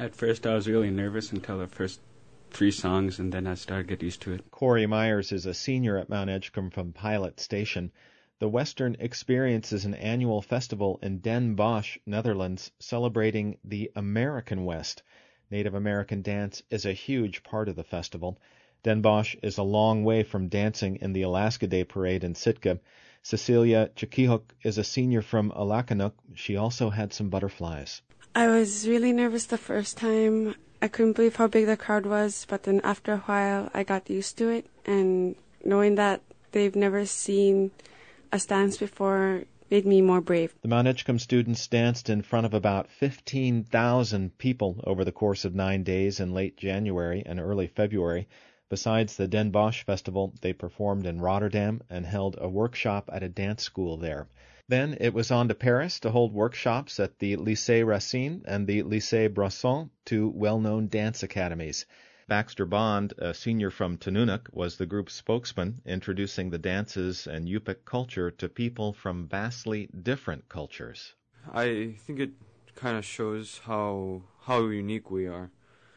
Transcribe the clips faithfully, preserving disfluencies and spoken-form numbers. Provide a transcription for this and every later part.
At first I was really nervous until the first three songs, and then I started to get used to it. Corey Myers is a senior at Mount Edgecombe from Pilot Station. The Western Experience is an annual festival in Den Bosch, Netherlands, celebrating the American West. Native American dance is a huge part of the festival. Den Bosch is a long way from dancing in the Alaska Day Parade in Sitka. Cecilia Chikihuk is a senior from Alakanuk. She also had some butterflies. I was really nervous the first time. I couldn't believe how big the crowd was, but then after a while I got used to it, and knowing that they've never seen us dance before made me more brave. The Mount Edgecombe students danced in front of about fifteen thousand people over the course of nine days in late January and early February. Besides the Den Bosch Festival, they performed in Rotterdam and held a workshop at a dance school there. Then it was on to Paris to hold workshops at the Lycée Racine and the Lycée Brasson, two well-known dance academies. Baxter Bond, a senior from Tanunuk, was the group's spokesman, introducing the dances and Yupik culture to people from vastly different cultures. I think it kind of shows how how unique we are,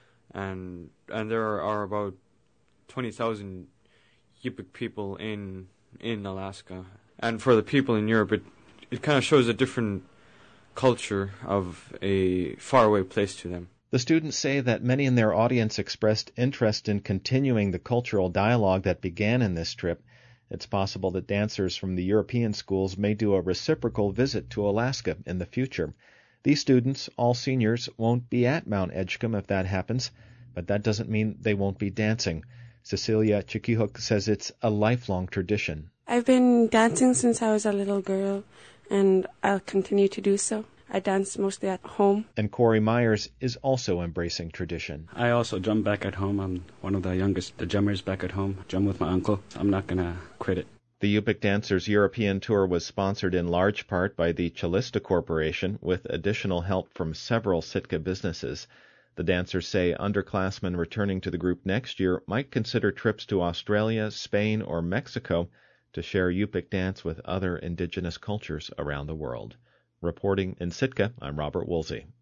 and and there are, are about twenty thousand Yupik people in in Alaska, and for the people in Europe, it it kind of shows a different culture of a faraway place to them. The students say that many in their audience expressed interest in continuing the cultural dialogue that began in this trip. It's possible that dancers from the European schools may do a reciprocal visit to Alaska in the future. These students, all seniors, won't be at Mount Edgecombe if that happens, but that doesn't mean they won't be dancing. Cecilia Chikihuk says it's a lifelong tradition. I've been dancing since I was a little girl, and I'll continue to do so. I dance mostly at home. And Corey Myers is also embracing tradition. I also drum back at home. I'm one of the youngest the drummers back at home. Drum with my uncle. I'm not going to quit it. The Yupik Dancers European Tour was sponsored in large part by the Chalista Corporation, with additional help from several Sitka businesses. The dancers say underclassmen returning to the group next year might consider trips to Australia, Spain, or Mexico to share Yupik dance with other indigenous cultures around the world. Reporting in Sitka, I'm Robert Woolsey.